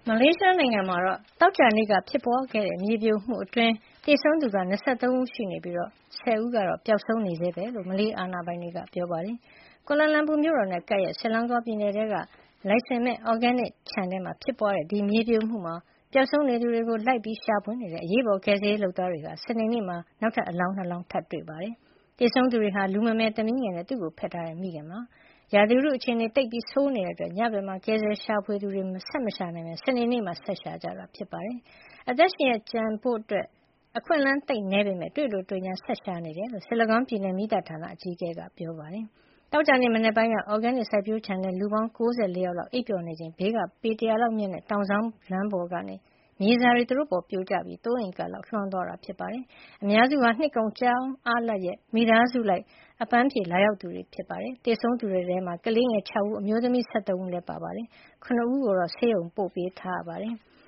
မလေးရှားနိုင်ငံမှာသောကြာနေ့ကဖြစ်ပွားခဲ့တဲ့မြေပြိုမှုအတွင်းသေဆုံးသူ23ဦးရှိနေပြီး10ဦးကတော့ပျောက်ဆုံးနေဆဲပဲလို့မလေးအာဏာပိုင်တွေကပြောပါတယ်။ကွာလာလမ်ပူမြို့တော်နဲ့ကပ်ရက်ဆလန်ဂေါပြည်နယ်ထဲကလိုင်စင်မဲ့အော်ဂဲနစ်ခြံထဲမှာဖြစ်ပွားတဲ့ဒီမြေပြိုမှုမှာပျောက်ဆုံးနေသူတွေကိုလိုက်ပြီးရှာဖွေနေတဲ့အရေးပေါ်ကယ်ဆယ်ရေးလုပ်သားတွေကစနေနေ့မှာနောက်ထပ်အလောင်း2လောင်းထပ်တွေ့ပါတယ်။သေဆုံးသူတွေဟာလူမမယ်သမီးငယ်နဲ့သူ့ကိုဖက်ထားတဲ့မိခင်ပါ။ရာသီဥတုအခြေအနေသိပ်ပြီးဆိုးနေတဲ့အတွက်ညဘက်မှာကယ်ဆယ်ရှာဖွေသူတွေဆက်မရှာနိုင်ပဲစနေနေ့မှာဆက်ရှာကြတာဖြစ်ပါတယ်။အသက်ရှင်ရက်ကျန်ဖို့အခွင့်အလမ်းသိပ်နည်းပေမဲ့တွေ့လိုတွေ့ငြားဆက်ရှာနေတယ်လို့ဆလန်ဂေါပြည်နယ်မီးသတ်ဌာနအကြီးအကဲကပြောပါတယ်။သောကြာနေ့မနက်ပိုင်းကအော်ဂဲနစ်စိုက်ပျိုးခြံထဲလူပေါင်း94ယောက်လောက်အိပ်ပျော်နေချိန်ဘေးကပေ100လောက်မြင့်တဲ့တောင်စောင်းလမ်းပေါ်ကနေမြေစာတွေသူတို့ပေါ်ပြိုကျပြီး3အိမ်ကလောက်လွှမ်းသွားတာဖြစ်ပါတယ်။အများစုဟာနှစ်ကုန်ကြောင်းအားလပ်ရက်မိသားစုလိုက်အပန်းဖြေလာရောက်သူတွေဖြစ်ပါတယ်။သေဆုံးသူတွေထဲမှာကလေးငယ်6ဦးအမျိုးသမီး13ဦးလည်းပါပါတယ်။9ဦးကိုတော့ဆေးရုံပို့ပေးထားရပါတယ်။